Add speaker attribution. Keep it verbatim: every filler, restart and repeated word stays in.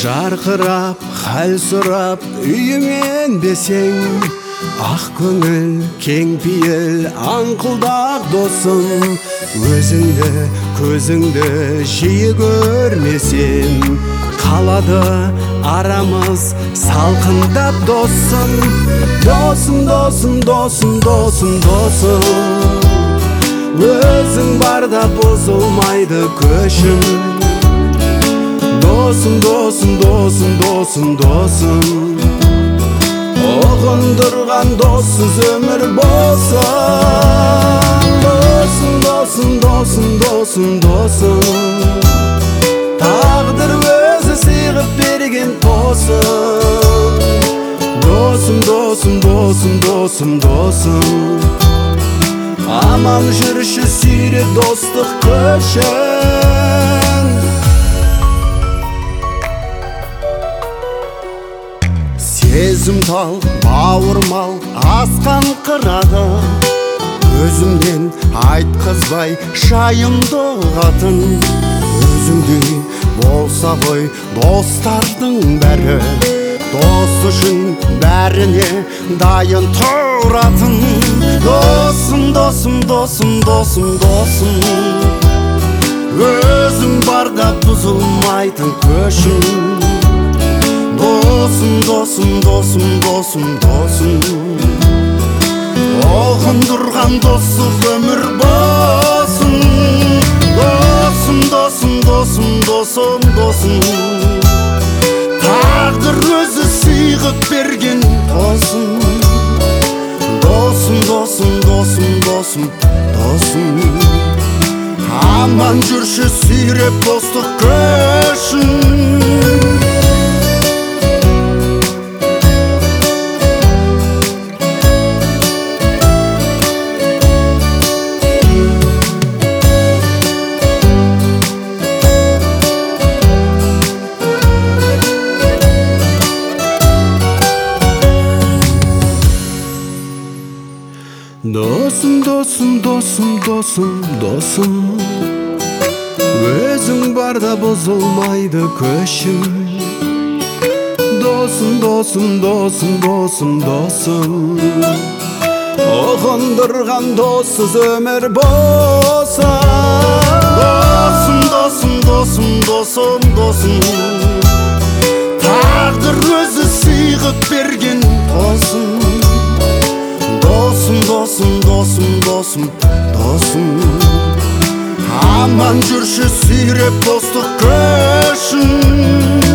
Speaker 1: жарқырап хәл сұрап үйімен бесең, ақ көңіл кең пейіл аңқылдақ досым, өзіңді көзіңді жиі көрмесем қалады арамыз салқындап досым. Досым, досым, досым, досым, досым, өзің барда бұзылмайды көшім. Досым, досым, досым, досым, досым, ұғындырған доссыз өмір болсын. Досым, досым, досым, досым, досым, тағдыр өзі сыйғып берген тосым. Досым, досым, досым, досым, досым, аман жүрші сүйре достық көшін. Сезім тал, бауырмал, асқан қырағы, өзімнен айтқызбай шайымды қатын. Өзіңдей болса ғой достардың бәрі, дос үшін бәріне дайын тұратын. Досым, досым, досым, досым, досым, өзің барда бұзылмайтын көшім. Досым, досым, досым, досым, досым, ұғындырған доссыз өмір болсын. Досым, досым, досым, досым, досым, тағдыр өзі сыйғып берген тосым. Досым, досым, досым, досым, досым, аман жүрші сүйреп достық көшін. Досым, досым, досым, досым, досым, өзің барда бұзылмайды көшім. Досым, досым, досым, досым, досым, ұғындырған доссыз өмір болса. Досым, досым, досым, досым, досым, тағдыр өзі сыйғып берген тосым. Досым, досым, досым, досым, досым, аман жүрші сүйреп достық көшін.